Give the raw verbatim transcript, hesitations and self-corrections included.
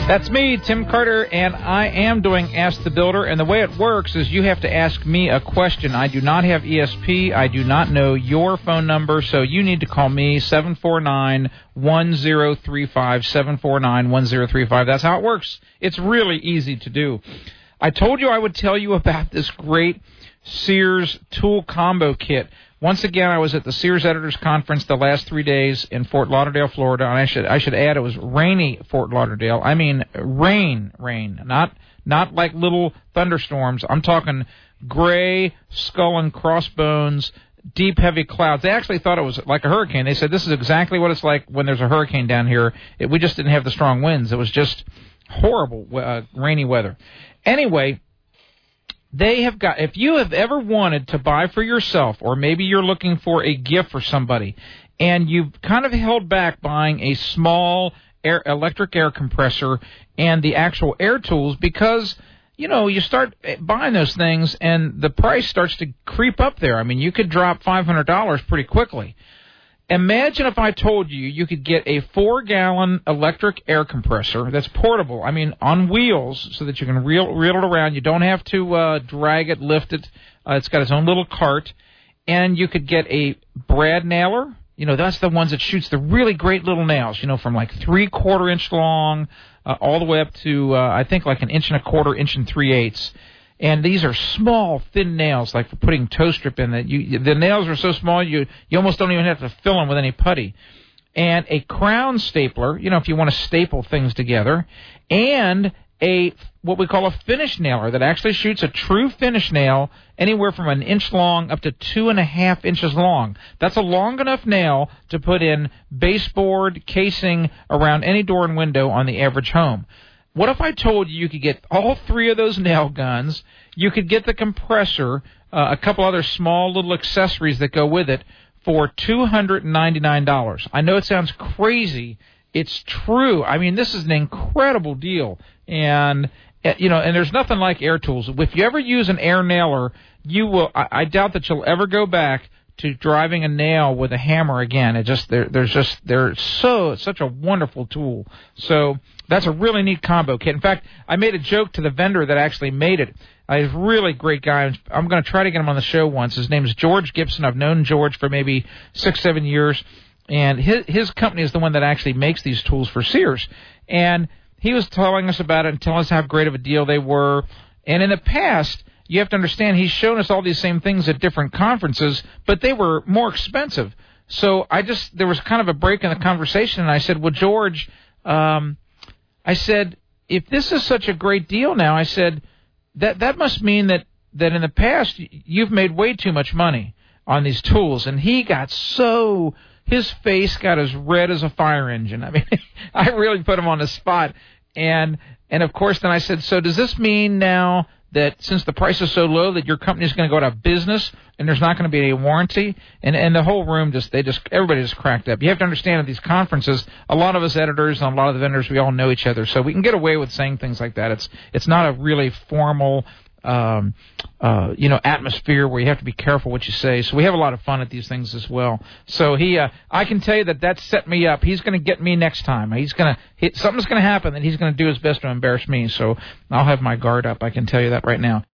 That's me, Tim Carter, and I am doing Ask the Builder. And the way it works is you have to ask me a question. I do not have E S P. I do not know your phone number, so you need to call me, seven four nine, one zero three five, seven four nine, one zero three five. That's how it works. It's really easy to do. I told you I would tell you about this great Sears tool combo kit. Once again, I was at the Sears Editors Conference the last three days in Fort Lauderdale, Florida. And I should I should add it was rainy Fort Lauderdale. I mean rain, rain, not not like little thunderstorms. I'm talking gray, skull and crossbones, deep, heavy clouds. They actually thought it was like a hurricane. They said this is exactly what it's like when there's a hurricane down here. It, we just didn't have the strong winds. It was just horrible uh, rainy weather. Anyway, they have got, if you have ever wanted to buy for yourself, or maybe you're looking for a gift for somebody, and you've kind of held back buying a small air, electric air compressor and the actual air tools because, you know, you start buying those things and the price starts to creep up there. I mean, you could drop five hundred dollars pretty quickly. Imagine if I told you you could get a four-gallon electric air compressor that's portable, I mean, on wheels, so that you can reel, reel it around. You don't have to uh, drag it, lift it. Uh, it's got its own little cart. And you could get a brad nailer. You know, that's the ones that shoots the really great little nails, you know, from like three-quarter inch long uh, all the way up to, uh, I think, like an inch and a quarter, inch and three-eighths. And these are small, thin nails, like for putting toe strip in. That you, the nails are so small, you you almost don't even have to fill them with any putty. And a crown stapler, you know, if you want to staple things together, and a what we call a finish nailer that actually shoots a true finish nail anywhere from an inch long up to two and a half inches long. That's a long enough nail to put in baseboard casing around any door and window on the average home. What if I told you you could get all three of those nail guns, you could get the compressor, uh, a couple other small little accessories that go with it for two hundred ninety-nine dollars? I know it sounds crazy. It's true. I mean, this is an incredible deal. And, you know, and there's nothing like air tools. If you ever use an air nailer, you will, I, I doubt that you'll ever go back to driving a nail with a hammer again. It just, there, there's just, they're so, such a wonderful tool. So that's a really neat combo kit. In fact, I made a joke to the vendor that actually made it. Uh, he's a really great guy. I'm going to try to get him on the show once. His name is George Gibson. I've known George for maybe six, seven years. And his, his company is the one that actually makes these tools for Sears. And he was telling us about it and telling us how great of a deal they were. And in the past, you have to understand, he's shown us all these same things at different conferences, but they were more expensive. So I just, there was kind of a break in the conversation, and I said, well, George, um, I said, if this is such a great deal now, I said, that that must mean that, that in the past you've made way too much money on these tools. And he got so, his face got as red as a fire engine. I mean, I really put him on the spot. And, and of course, then I said, so does this mean now that since the price is so low that your company is going to go out of business and there's not going to be any warranty? And and the whole room just, they just, everybody just cracked up. You have to understand at these conferences, a lot of us editors and a lot of the vendors, we all know each other. So we can get away with saying things like that. It's it's not a really formal, um, uh, you know, atmosphere where you have to be careful what you say. So we have a lot of fun at these things as well. So he, uh, I can tell you that that set me up. He's going to get me next time. He's going to, something's going to happen that he's going to do his best to embarrass me. So I'll have my guard up. I can tell you that right now.